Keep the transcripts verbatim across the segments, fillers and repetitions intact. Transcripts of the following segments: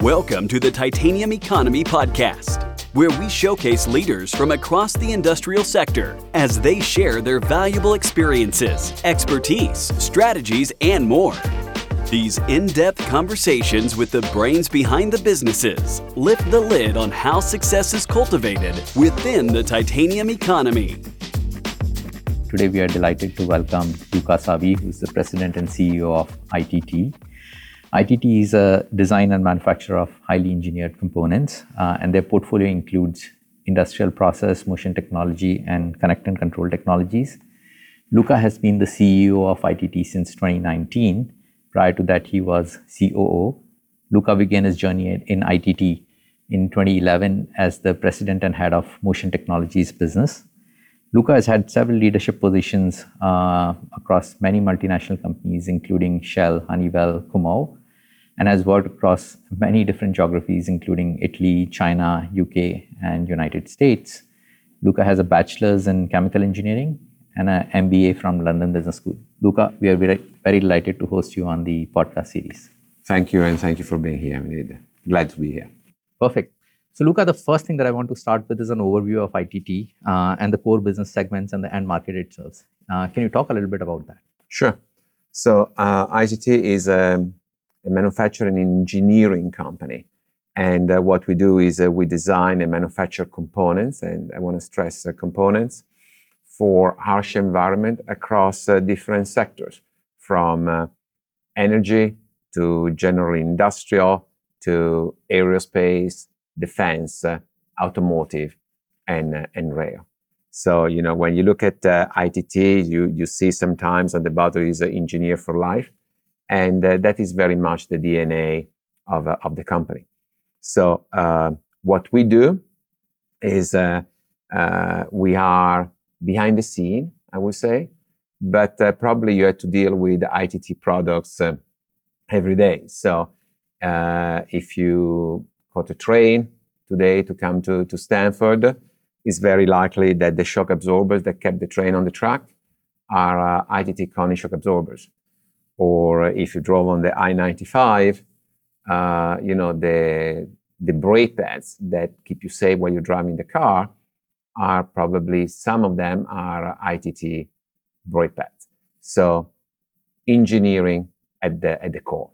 Welcome to the Titanium Economy Podcast, where we showcase leaders from across the industrial sector as they share their valuable experiences, expertise, strategies, and more. These in-depth conversations with the brains behind the businesses lift the lid on how success is cultivated within the titanium economy. Today, we are delighted to welcome Luca Savi, who is the President and C E O of I T T. I T T is a design and manufacturer of highly engineered components, uh, and their portfolio includes industrial process, motion technology, and connect and control technologies. Luca has been the C E O of I T T since twenty nineteen. Prior to that, he was C O O. Luca began his journey in I T T in twenty eleven as the President and Head of Motion Technologies business. Luca has had several leadership positions uh, across many multinational companies, including Shell, Honeywell, Kumho, and has worked across many different geographies, including Italy, China, U K, and United States. Luca has a bachelor's in chemical engineering and an M B A from London Business School. Luca, we are very, very delighted to host you on the podcast series. Thank you, and thank you for being here. I'm glad to be here. Perfect. So, Luca, the first thing that I want to start with is an overview of I T T uh, and the core business segments and the end market it serves. Uh, can you talk a little bit about that? Sure. So, uh, I T T is a, a manufacturing and engineering company. And uh, what we do is uh, we design and manufacture components, and I want to stress uh, components, for harsh environment across uh, different sectors, from uh, energy to general industrial to aerospace, defense, uh, automotive, and uh, and rail. So, you know, when you look at uh, I T T, you you see sometimes on the bottom is uh, engineer for life, and uh, that is very much the D N A of uh, of the company. So, uh, what we do is uh, uh, we are behind the scene, I would say, but uh, probably you have to deal with I T T products uh, every day. So, uh, if you caught a train today to come to, to Stanford, it's very likely that the shock absorbers that kept the train on the track are uh, I T T Koni shock absorbers. Or if you drove on the I ninety-five, uh, you know, the, the brake pads that keep you safe while you're driving the car are probably, some of them are I T T brake pads. So engineering at the, at the core.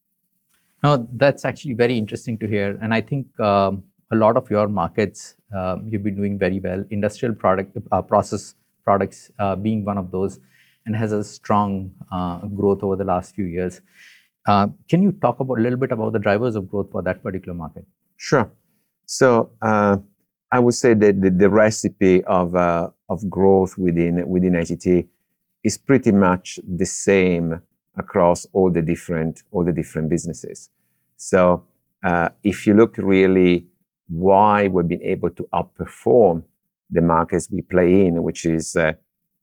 No, that's actually very interesting to hear. And I think um, a lot of your markets, uh, you've been doing very well. Industrial product uh, process products uh, being one of those, and has a strong uh, growth over the last few years. Uh, can you talk about a little bit about the drivers of growth for that particular market? Sure. So uh, I would say that the, the recipe of uh, of growth within within I T T is pretty much the same across all the different all the different businesses. So uh, if you look really why we've been able to outperform the markets we play in, which is uh,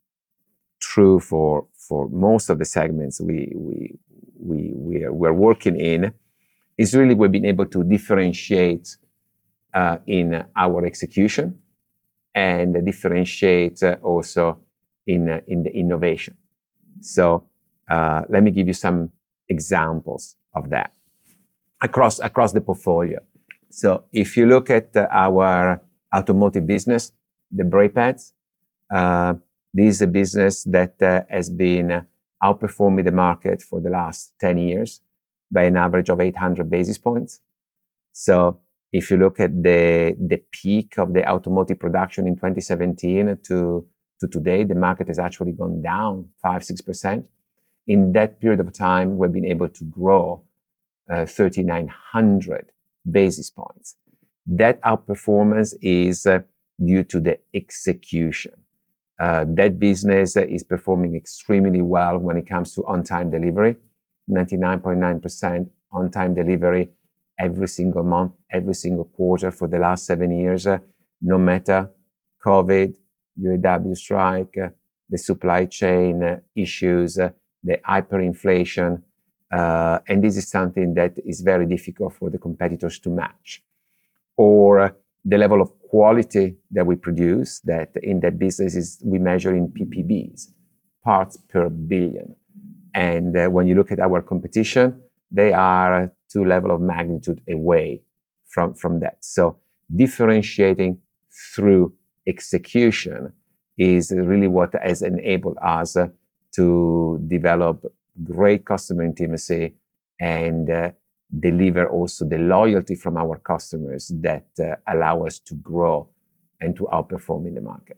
true for for most of the segments we we we we are, we're working in, is really we've been able to differentiate uh, in our execution and differentiate uh, also in uh, in the innovation. So. Uh, let me give you some examples of that across across the portfolio. So if you look at uh, our automotive business, the brake pads, uh, this is a business that uh, has been outperforming the market for the last ten years by an average of eight hundred basis points. So if you look at the the peak of the automotive production in twenty seventeen to, to today, the market has actually gone down five, six percent. In that period of time, we've been able to grow uh, three thousand nine hundred basis points. That outperformance is uh, due to the execution. Uh, that business uh, is performing extremely well when it comes to on-time delivery, ninety-nine point nine percent on-time delivery every single month, every single quarter for the last seven years, uh, no matter COVID, U A W strike, uh, the supply chain uh, issues, uh, the hyperinflation, uh, and this is something that is very difficult for the competitors to match. Or uh, the level of quality that we produce, that in that business is we measure in P P Bs, parts per billion. And uh, when you look at our competition, they are two level of magnitude away from, from that. So differentiating through execution is really what has enabled us uh, to develop great customer intimacy and uh, deliver also the loyalty from our customers that uh, allow us to grow and to outperform in the market.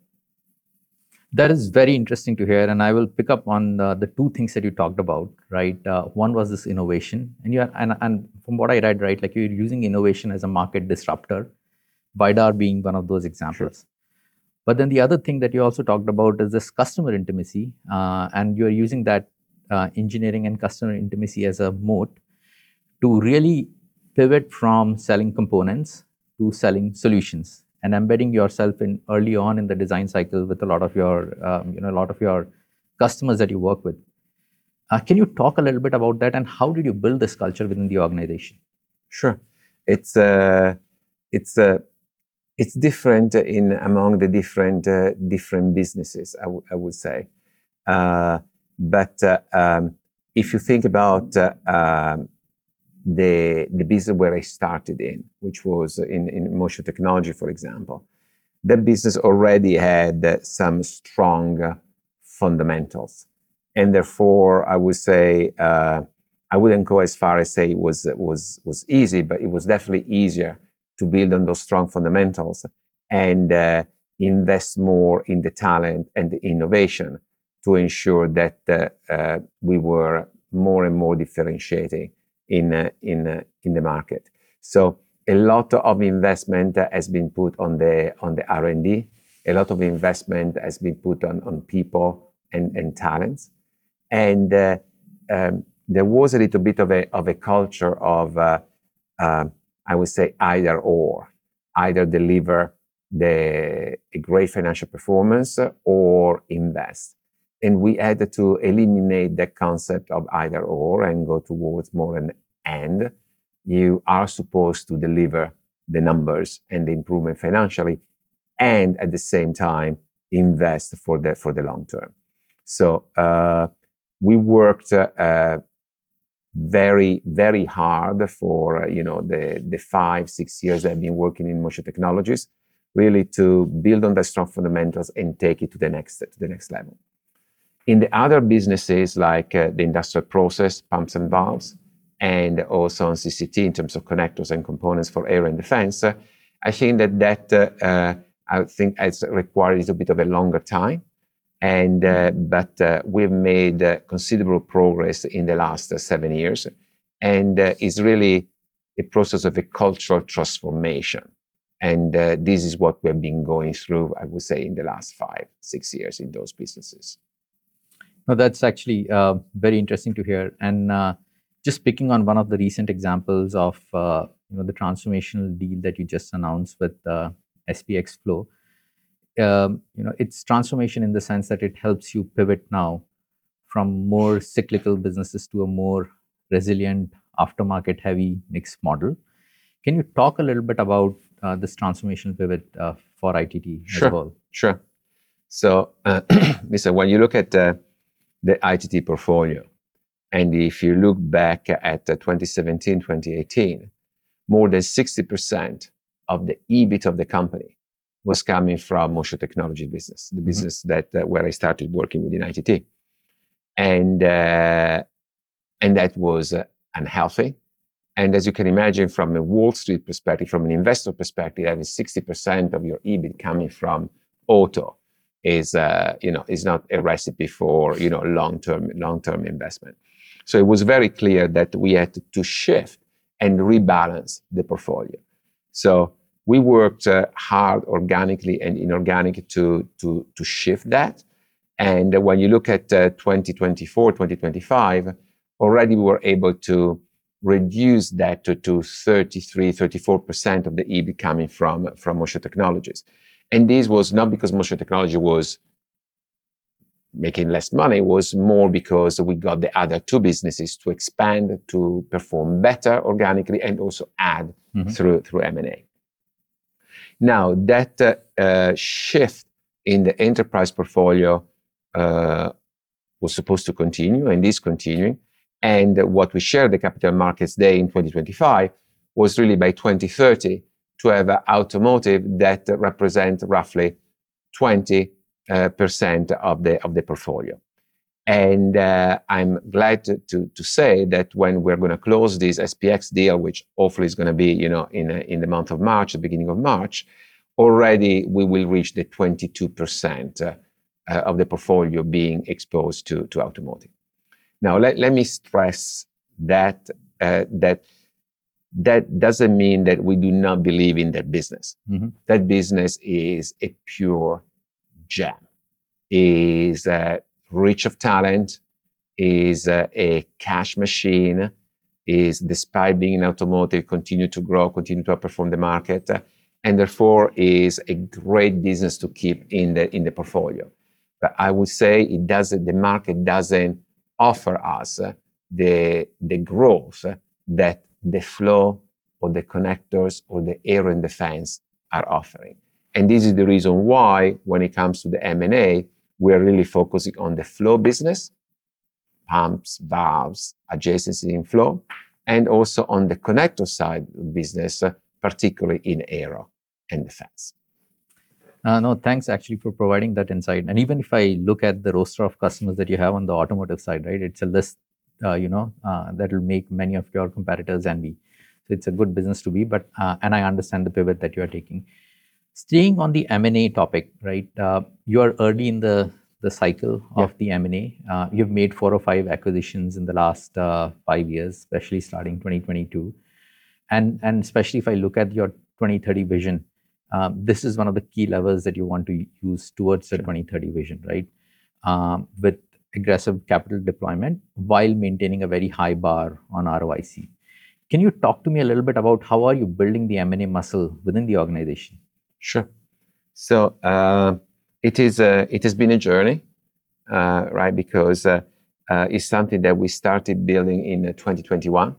That is very interesting to hear, and I will pick up on uh, the two things that you talked about, right? Uh, one was this innovation, and you are, and, and from what I read, right, like you're using innovation as a market disruptor, Vidar being one of those examples. Sure. But then the other thing that you also talked about is this customer intimacy, uh, and you're using that uh, engineering and customer intimacy as a moat to really pivot from selling components to selling solutions and embedding yourself in early on in the design cycle with a lot of your, um, you know, a lot of your customers that you work with. Uh, can you talk a little bit about that, and how did you build this culture within the organization? Sure, it's uh, it's uh, it's different in among the different uh, different businesses. I, w- I would say, uh, but uh, um, if you think about uh, um, the the business where I started in, which was in, in motion technology, for example, that business already had uh, some strong uh, fundamentals, and therefore I would say uh, I wouldn't go as far as say it was was was easy, but it was definitely easier to build on those strong fundamentals and uh, invest more in the talent and the innovation to ensure that uh, uh, we were more and more differentiating in uh, in uh, in the market. So a lot of investment has been put on the on the R and D. A lot of investment has been put on on people and and talents, and uh, um, there was a little bit of a of a culture of uh, uh, I would say either or, either deliver the a great financial performance or invest. And we had to eliminate that concept of either or and go towards more an and. You are supposed to deliver the numbers and the improvement financially, and at the same time invest for the for the long term. So uh, we worked uh, very very hard for uh, you know the the five six years that I've been working in Motion Technologies, really to build on the strong fundamentals and take it to the next to the next level. In the other businesses like uh, the industrial process, pumps and valves, and also on C C T in terms of connectors and components for air and defense, uh, I think that that uh, uh, I think has required a little bit of a longer time, and uh, but uh, we've made uh, considerable progress in the last uh, seven years, and uh, it's really a process of a cultural transformation, and uh, this is what we've been going through, I would say, in the last five six years in those businesses. No, that's actually uh, very interesting to hear. And uh, just picking on one of the recent examples of uh, you know the transformational deal that you just announced with uh, S P X Flow, um, you know it's transformation in the sense that it helps you pivot now from more cyclical businesses to a more resilient aftermarket heavy mixed model. Can you talk a little bit about uh, this transformational pivot uh, for I T T Sure, as well? Sure. So, uh, listen, when you look at uh, the I T T portfolio, and if you look back at uh, twenty seventeen, twenty eighteen, more than sixty percent of the E B I T of the company was coming from Motion Technology business, the business mm-hmm. that uh, where I started working within I T T, and uh, and that was uh, unhealthy. And as you can imagine, from a Wall Street perspective, from an investor perspective, having sixty percent of your E B I T coming from auto is uh, you know is not a recipe for you know long-term long-term investment. So it was very clear that we had to, to shift and rebalance the portfolio. So we worked uh, hard organically and inorganically to to to shift that. And when you look at uh, twenty twenty-four, twenty twenty-five, already we were able to reduce that to, to thirty-three, thirty-four percent of the E B I T coming from from Motion Technologies. And this was not because Motion Technology was making less money, it was more because we got the other two businesses to expand, to perform better organically, and also add mm-hmm. through, through M and A. Now, that uh, uh, shift in the enterprise portfolio uh, was supposed to continue and is continuing. And what we shared the Capital Markets Day in twenty twenty-five was really by twenty thirty to have uh, automotive that represent roughly twenty percent of the of the portfolio. And uh, I'm glad to, to, to say that when we're going to close this S P X deal, which hopefully is going to be, you know, in uh, in the month of March, the beginning of March, already we will reach the twenty-two percent uh, uh, of the portfolio being exposed to, to automotive. Now, let, let me stress that uh, that that doesn't mean that we do not believe in that business. Mm-hmm. That business is a pure gem, is uh, rich of talent, is uh, a cash machine, is, despite being in automotive, continue to grow, continue to outperform the market, uh, and therefore is a great business to keep in the in the portfolio. But I would say it doesn't. The market doesn't offer us uh, the the growth uh, that the flow or the connectors or the air and defense are offering. And this is the reason why, when it comes to the M and A, we're really focusing on the flow business, pumps, valves, adjacency in flow, and also on the connector side of the business, uh, particularly in aero and defense. Uh, no, thanks actually for providing that insight. And even if I look at the roster of customers that you have on the automotive side, right, it's a list, uh, you know, uh, that will make many of your competitors envy. So it's a good business to be, but, uh, and I understand the pivot that you are taking. Staying on the M and A topic, right, uh, you are early in the, the cycle of yeah. the M and A. Uh, you've made four or five acquisitions in the last uh, five years, especially starting twenty twenty-two. And, and especially if I look at your twenty thirty vision, um, this is one of the key levers that you want to use towards the twenty thirty vision, right? Um, with aggressive capital deployment while maintaining a very high bar on R O I C. Can you talk to me a little bit about how are you building the M and A muscle within the organization? Sure. So uh, it is a, it has been a journey, uh, right? Because uh, uh, it's something that we started building in twenty twenty-one.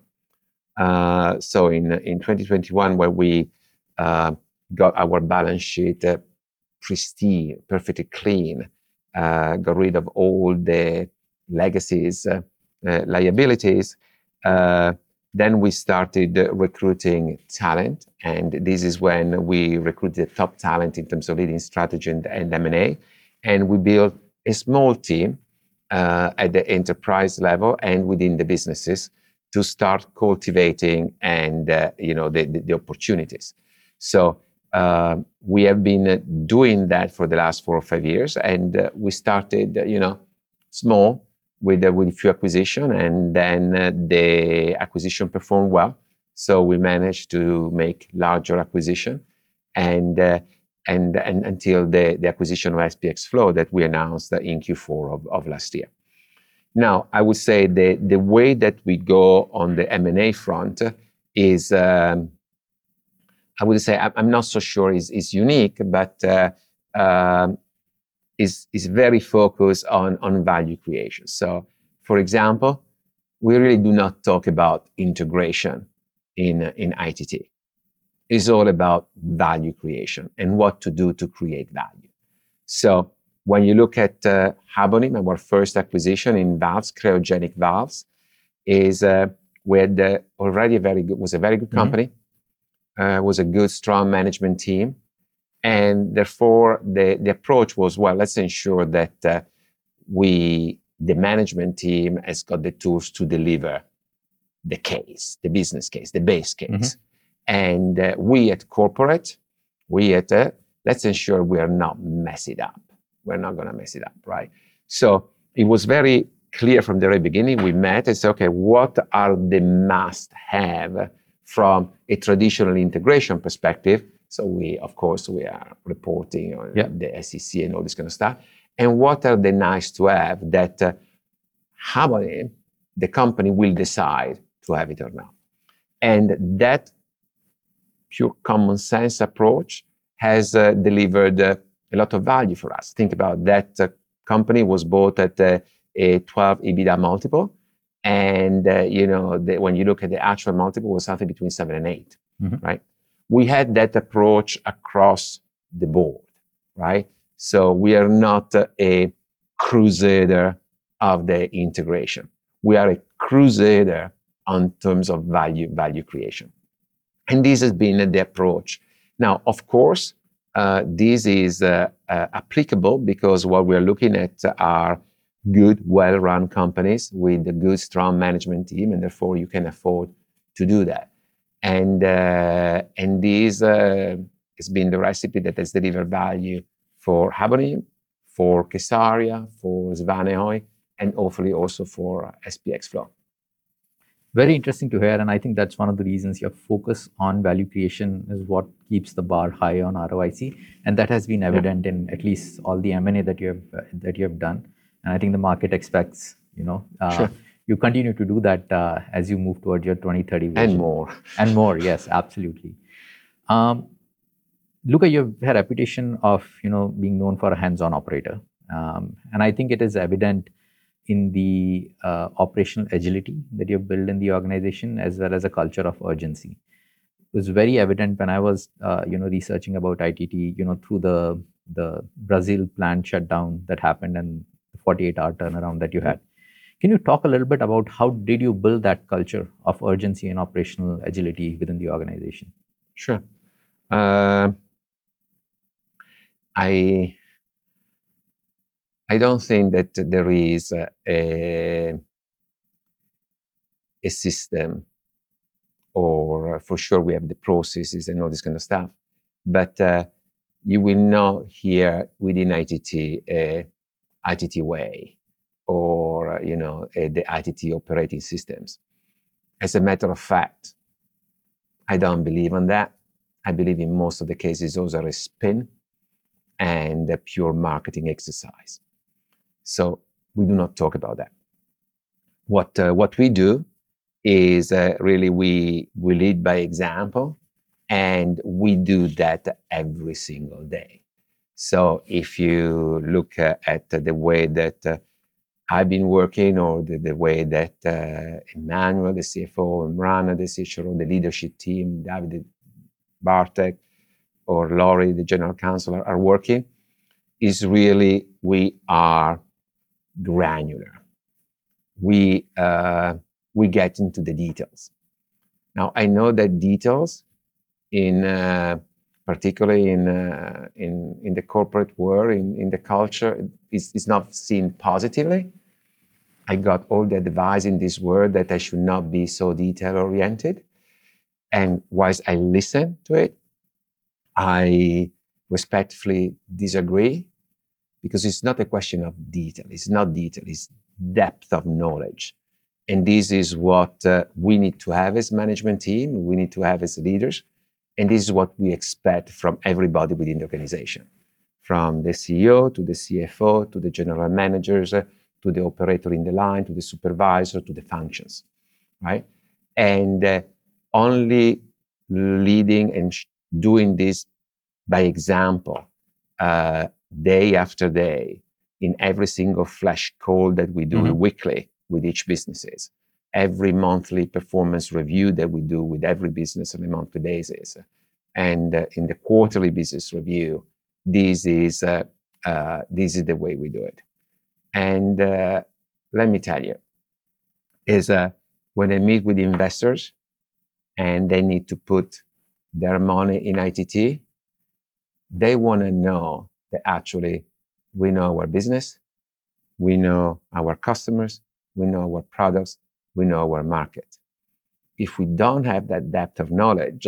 Uh, so in in twenty twenty-one, where we uh, got our balance sheet uh, pristine, perfectly clean, uh, got rid of all the legacies, uh, uh, liabilities. Uh, Then we started recruiting talent, and this is when we recruited top talent in terms of leading strategy and, and M and A. And we built a small team uh, at the enterprise level and within the businesses to start cultivating and uh, you know the, the, the opportunities. So uh, we have been doing that for the last four or five years, and uh, we started you know small. With, uh, with a few acquisition, and then uh, the acquisition performed well. So we managed to make larger acquisition, and uh, and and until the, the acquisition of S P X Flow that we announced in Q four of, of last year. Now, I would say the, the way that we go on the M and A front is, um, I would say, I'm not so sure is is unique, but uh, um, Is, is very focused on, on value creation. So, for example, we really do not talk about integration in, in I T T. It's all about value creation and what to do to create value. So, when you look at uh, Habonim, our first acquisition in valves, cryogenic valves, is uh, with uh, already a very good, was a very good company, mm-hmm. uh, was a good, strong management team. And therefore, the, the approach was, well, let's ensure that uh, we, the management team, has got the tools to deliver the case, the business case, the base case. Mm-hmm. And uh, we at corporate, we at, uh, let's ensure we are not mess it up. We're not going to mess it up, right? So it was very clear from the very beginning. We met and said, okay, what are the must-have from a traditional integration perspective? So we, of course, we are reporting on yeah. the S E C and all this kind of stuff. And what are the nice to have that uh, Habonim, the company, will decide to have it or not. And that pure common sense approach has uh, delivered uh, a lot of value for us. Think about that uh, company was bought at uh, a twelve EBITDA multiple. And, uh, you know, the, when you look at the actual multiple, it was something between seven and eight, mm-hmm. right? We had that approach across the board, right? So we are not uh, a crusader of the integration. we are a crusader on terms of value, value creation. And this has been the approach. Now, of course, uh, this is uh, uh, applicable because what we're looking at are good, well-run companies with a good, strong management team, and therefore you can afford to do that. And uh, and this uh, has been the recipe that has delivered value for Habonim, for Kessaria, for Svanehøj, and hopefully also for S P X Flow. Very interesting to hear, and I think that's one of the reasons your focus on value creation is what keeps the bar high on R O I C, and that has been evident yeah. in at least all the M and A that you have uh, that you have done. And I think the market expects, you know, uh, sure. you continue to do that uh, as you move towards your twenty thirty vision. And more. And more, yes, absolutely. Um, Luca, you've had a reputation of, you know, being known for a hands-on operator. Um, and I think it is evident in the uh, operational agility that you've built in the organization, as well as a culture of urgency. It was very evident when I was, uh, you know, researching about I T T, you know, through the, the Brazil plant shutdown that happened and the forty-eight hour turnaround that you had. Can you talk a little bit about how did you build that culture of urgency and operational agility within the organization? Sure. Uh, I I don't think that there is a, a, a system, or for sure we have the processes and all this kind of stuff, but uh, you will not hear within I T T a I T T way, or you know a, the I T T operating systems. As a matter of fact, I don't believe in that. I believe in most of the cases those are a spin and a pure marketing exercise. So we do not talk about that. What uh, what we do is uh, really we we lead by example, and we do that every single day. So if you look uh, at the way that uh, I've been working, or the, the way that uh, Emmanuel, the C F O, and Rana, the C H R O, the leadership team, David Bartek, or Laurie, the general counsel, are, are working, is really we are granular. We uh, we get into the details. Now I know that details, in uh, particularly in uh, in in the corporate world, in, in the culture, is is not seen positively. I got all the advice in this world that I should not be so detail oriented, and whilst I listen to it, I respectfully disagree, because it's not a question of detail. It's not detail, it's depth of knowledge. And this is what uh, we need to have as management team, we need to have as leaders, and this is what we expect from everybody within the organization, from the C E O to the C F O to the general managers, uh, to the operator in the line, to the supervisor, to the functions, right? And uh, only leading and sh- doing this by example, uh, day after day, in every single flash call that we do mm-hmm. weekly with each businesses, every monthly performance review that we do with every business on a monthly basis, and uh, in the quarterly business review, this is uh, uh, this is the way we do it. And uh, let me tell you, is uh, when I meet with investors and they need to put their money in I T T, they want to know that actually we know our business, we know our customers, we know our products, we know our market. If we don't have that depth of knowledge,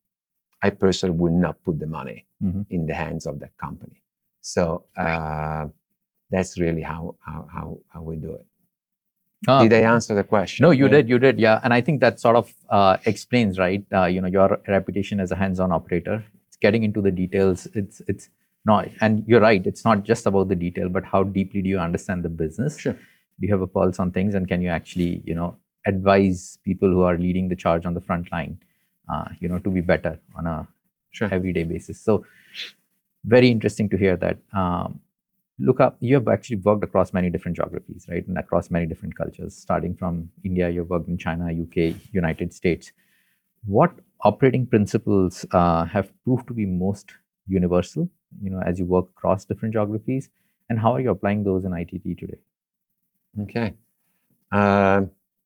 I personally would not put the money mm-hmm. in the hands of that company. So uh, that's really how, how, how, how we do it. Uh, did I answer the question? No, you yeah. did, you did, yeah. And I think that sort of uh, explains, right, uh, you know, your reputation as a hands-on operator. It's getting into the details. It's, it's not, and you're right, it's not just about the detail, but how deeply do you understand the business? Sure. Do you have a pulse on things, and can you actually, you know, advise people who are leading the charge on the front line, uh, you know, to be better on a sure. everyday basis? So very interesting to hear that. Um, Luca, you have actually worked across many different geographies, right? And across many different cultures, starting from India, you've worked in China, U K, United States. What operating principles uh, have proved to be most universal, you know, as you work across different geographies, and how are you applying those in I T T today? Okay. Uh,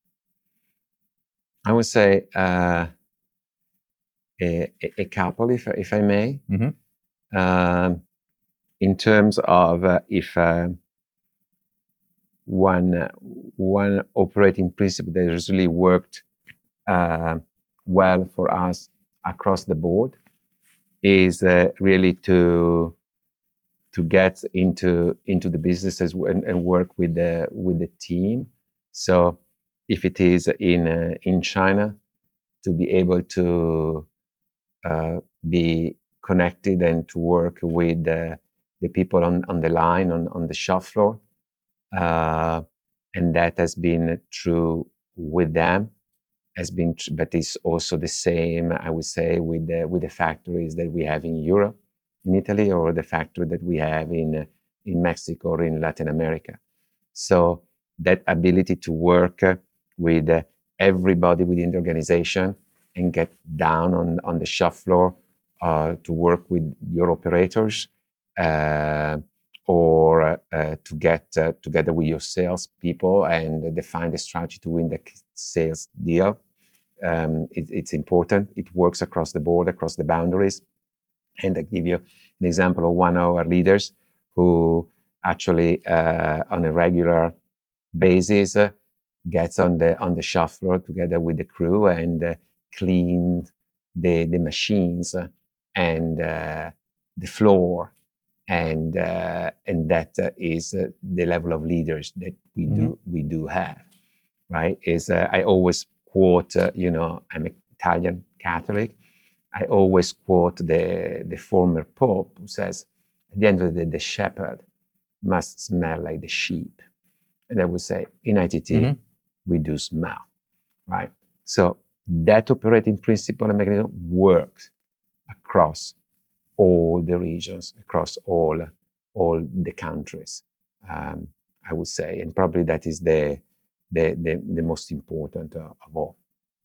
I would say uh, a, a couple, if, if I may. Mm-hmm. Um, in terms of uh, if uh, one, uh, one operating principle that has really worked uh, well for us across the board is uh, really to to get into into the businesses and, and work with the with the team. So if it is in uh, in China, to be able to uh, be connected and to work with uh, the people on, on the line on, on the shop floor, uh, and that has been true with them. Has been, tr- but it's also the same, I would say, with the with the factories that we have in Europe, in Italy, or the factory that we have in uh, in Mexico or in Latin America. So that ability to work uh, with uh, everybody within the organization and get down on on the shop floor uh, to work with your operators, uh, or uh, to get uh, together with your salespeople and define the strategy to win the sales deal. Um, it, it's important. It works across the board, across the boundaries. And I give you an example of one of our leaders who actually, uh, on a regular basis, uh, gets on the on the shop floor together with the crew and uh, clean the the machines uh, and uh, the floor, and uh, and that uh, is uh, the level of leaders that we Mm-hmm. do we do have. Right? Is uh, I always quote, uh, you know, I'm an Italian Catholic. I always quote the, the former Pope who says, at the end of the day, the shepherd must smell like the sheep. And I would say, in I T T, mm-hmm. we do smell, right? So that operating principle and mechanism works across all the regions, across all, all the countries, um, I would say. And probably that is the, the, the, the most important uh, of all.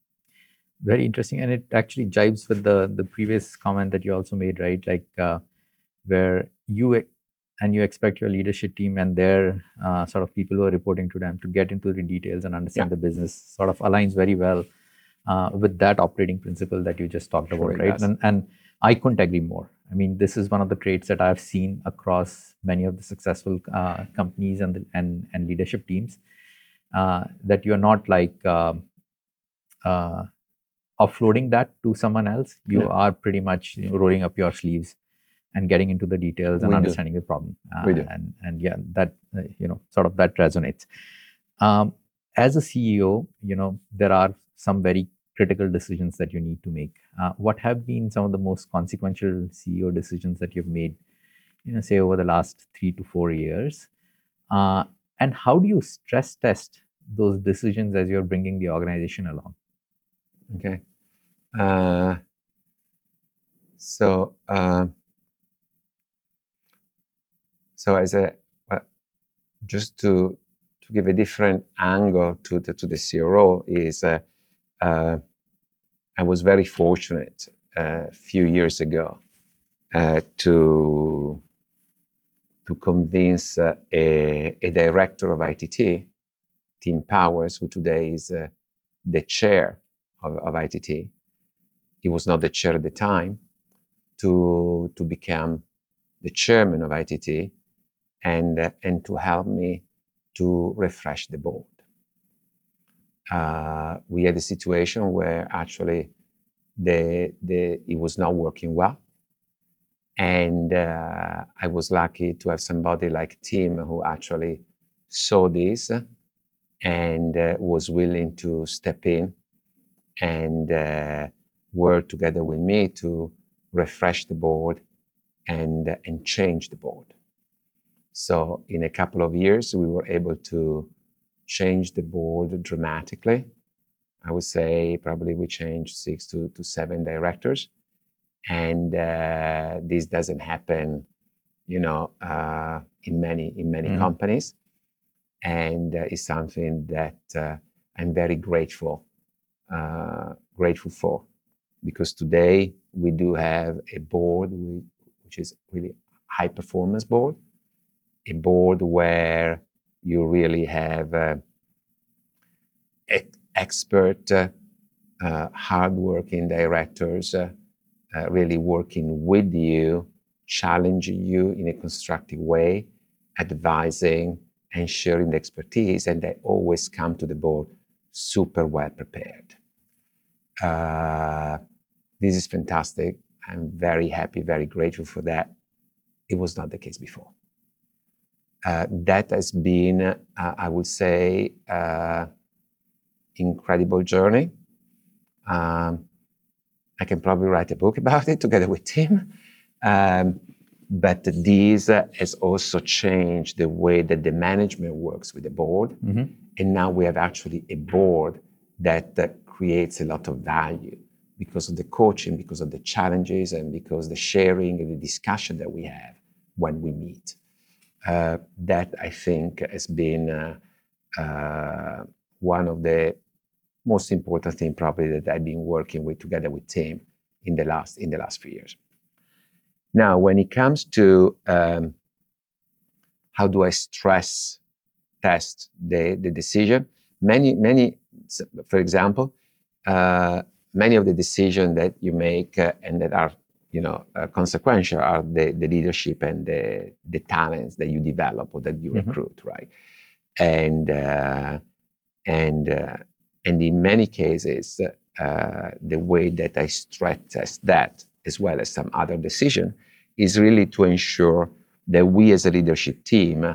Very interesting, and it actually jives with the the previous comment that you also made, right? Like uh, where you and you expect your leadership team and their uh, sort of people who are reporting to them to get into the details and understand yeah. the business. Sort of aligns very well uh, with that operating principle that you just talked about, sure, right? And and I couldn't agree more. I mean, this is one of the traits that I've seen across many of the successful uh, companies and the, and and leadership teams. Uh, that you're not like. Uh, uh, offloading that to someone else, you yeah. are pretty much you know, rolling up your sleeves and getting into the details and we understanding do. the problem. Uh, we do. And, and yeah, that, uh, you know, sort of that resonates. Um, as a C E O, you know, there are some very critical decisions that you need to make. Uh, what have been some of the most consequential C E O decisions that you've made, you know, say over the last three to four years? Uh, and how do you stress test those decisions as you're bringing the organization along? Okay. Uh, so, uh, so as a uh, just to to give a different angle to the to the C R O is, uh, uh, I was very fortunate uh, a few years ago uh, to to convince uh, a, a director of I T T, Tim Powers, who today is uh, the chair of, of I T T. He was not the chair at the time, to, to become the chairman of I T T and, uh, and to help me to refresh the board. Uh, we had a situation where actually the, the, it was not working well. And uh, I was lucky to have somebody like Tim who actually saw this and uh, was willing to step in and uh, work together with me to refresh the board and, uh, and change the board. So in a couple of years, we were able to change the board dramatically. I would say probably we changed six to, to seven directors. And uh, this doesn't happen, you know, uh, in many, in many mm. companies. And uh, it's something that uh, I'm very grateful Uh, grateful for, because today we do have a board which is really high performance board, a board where you really have uh, e- expert, uh, uh, hardworking directors uh, uh, really working with you, challenging you in a constructive way, advising and sharing the expertise, and they always come to the board super well prepared. Uh, this is fantastic. I'm very happy, very grateful for that. It was not the case before. Uh, that has been, uh, I would say, uh, incredible journey. Um, I can probably write a book about it together with Tim. Um, but this uh, has also changed the way that the management works with the board. Mm-hmm. And now we have actually a board that uh, creates a lot of value because of the coaching, because of the challenges, and because the sharing and the discussion that we have when we meet. Uh, that I think has been uh, uh, one of the most important things probably that I've been working with together with Tim in the last in the last few years. Now, when it comes to um, how do I stress test the, the decision, many, many, for example, uh, many of the decisions that you make uh, and that are, you know, uh, consequential are the, the leadership and the, the talents that you develop or that you mm-hmm. recruit, right? And uh, and uh, and in many cases, uh, the way that I stress test that, as well as some other decision, is really to ensure that we as a leadership team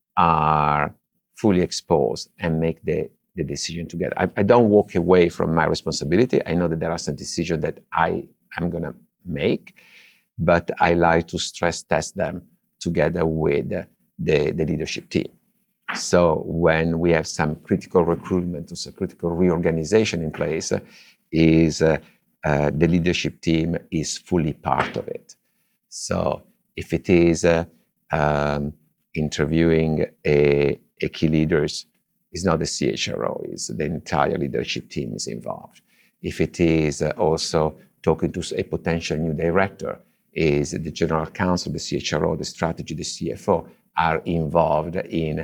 are fully exposed and make the, the decision together. I, I don't walk away from my responsibility. I know that there are some decisions that I am going to make, but I like to stress test them together with the, the leadership team. So when we have some critical recruitment or some critical reorganization in place, uh, is uh, uh, the leadership team is fully part of it. So if it is uh, um, interviewing a, a key leaders, it's not the C H R O, it's the entire leadership team is involved. If it is uh, also talking to a potential new director, is the general counsel, the C H R O, the strategy, the C F O are involved in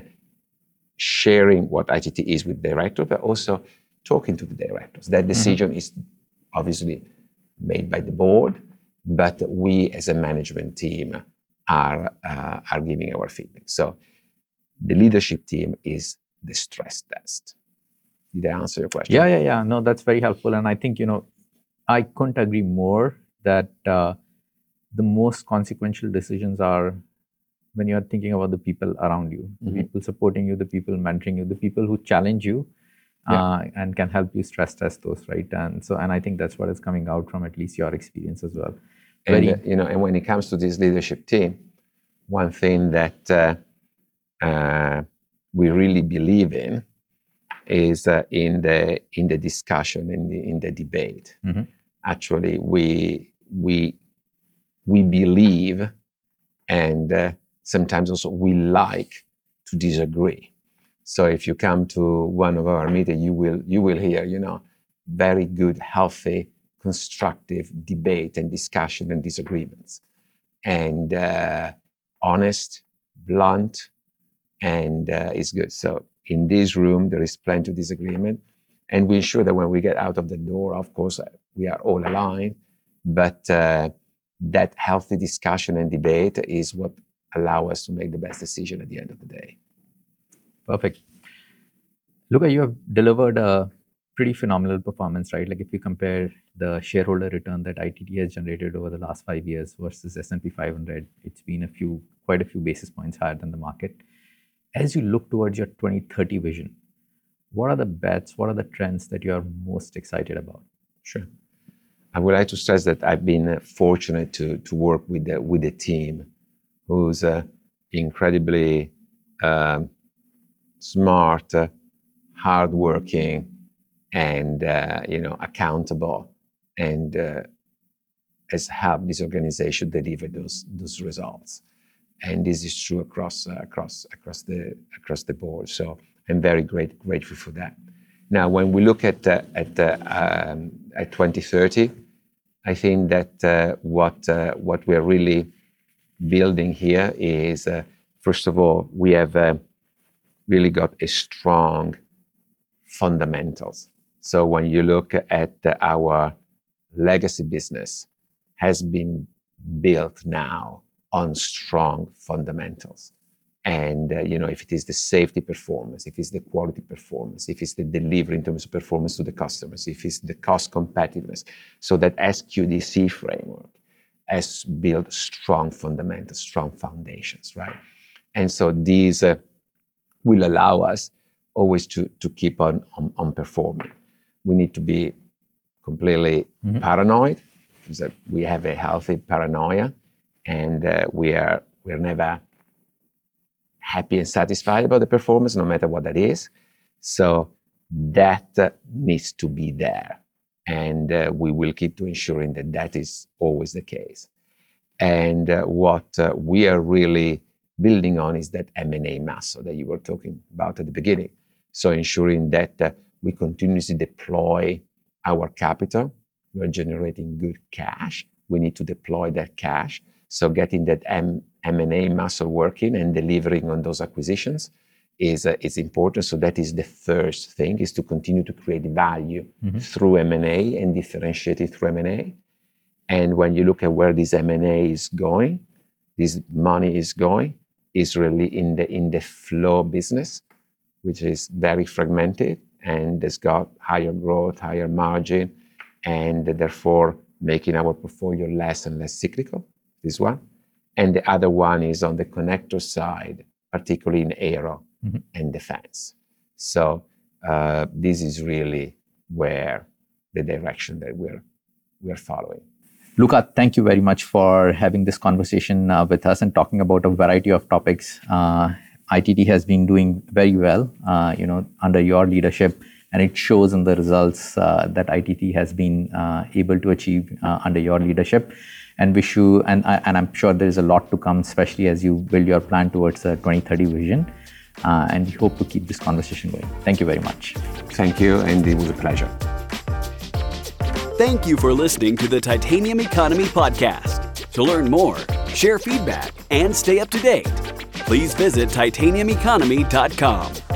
sharing what I T T is with the director, but also talking to the directors. That decision mm-hmm. is obviously made by the board, but we as a management team are uh, are giving our feedback. So the leadership team is the stress test. Did I answer your question? Yeah, yeah, yeah. No, that's very helpful. And I think, you know, I couldn't agree more that uh, the most consequential decisions are when you're thinking about the people around you, the mm-hmm. people supporting you, the people mentoring you, the people who challenge you yeah. uh, and can help you stress test those, right? And so, and I think that's what is coming out from at least your experience as well. Very, and, uh, you know, and when it comes to this leadership team, one thing that uh, uh, we really believe in is uh, in the in the discussion, in the in the debate. Mm-hmm. Actually, we we we believe, and uh, sometimes also we like to disagree. So if you come to one of our meetings, you will you will hear, you know, very good, healthy, constructive debate and discussion and disagreements, and uh, honest, blunt, and uh, it's good. So in this room, there is plenty of disagreement, and we ensure that when we get out of the door, of course, we are all aligned, but uh, that healthy discussion and debate is what allow us to make the best decision at the end of the day. Perfect. Luca, you have delivered a pretty phenomenal performance, right? Like if you compare the shareholder return that I T T has generated over the last five years versus S and P five hundred, it's been a few, quite a few basis points higher than the market. As you look towards your twenty thirty vision, what are the bets, what are the trends that you are most excited about? Sure. I would like to stress that I've been fortunate to, to work with the, with a team who's uh, incredibly um, smart, uh, hardworking, and uh, you know, accountable, and uh, has helped this organization deliver those those results. And this is true across uh, across across the across the board. So I'm very great grateful for that. Now, when we look at uh, at uh, um, at twenty thirty, I think that uh, what uh, what we're really building here is, uh, first of all, we have uh, really got a strong fundamentals. So when you look at our legacy business, has been built now on strong fundamentals. And, uh, you know, if it is the safety performance, if it's the quality performance, if it's the delivery in terms of performance to the customers, if it's the cost competitiveness, so that S Q D C framework has built strong fundamentals, strong foundations, right? And so these uh, will allow us always to, to keep on, on, on performing. We need to be completely mm-hmm. paranoid, because uh, we have a healthy paranoia, and uh, we are we're never happy and satisfied about the performance, no matter what that is. So that uh, needs to be there. And uh, we will keep to ensuring that that is always the case. And uh, what uh, we are really building on is that M and A muscle that you were talking about at the beginning. So ensuring that uh, we continuously deploy our capital. We're generating good cash. We need to deploy that cash. So getting that M- M&A muscle working and delivering on those acquisitions is, uh, is important. So that is the first thing, is to continue to create value mm-hmm. through M and A and differentiate it through M and A. And when you look at where this M and A is going, this money is going, is really in the, in the flow business, which is very fragmented and has got higher growth, higher margin, and therefore making our portfolio less and less cyclical, this one. And the other one is on the connector side, particularly in aero mm-hmm. and defense. So uh, this is really where the direction that we're we're following. Luca, thank you very much for having this conversation uh, with us and talking about a variety of topics. Uh, I T T has been doing very well, uh, you know, under your leadership, and it shows in the results uh, that I T T has been uh, able to achieve uh, under your leadership. And wish you, and and I'm sure there is a lot to come, especially as you build your plan towards the twenty thirty vision. Uh, and we hope to keep this conversation going. Thank you very much. Thank you, and it was a pleasure. Thank you for listening to the Titanium Economy Podcast. To learn more, share feedback, and stay up to date, please visit titanium economy dot com.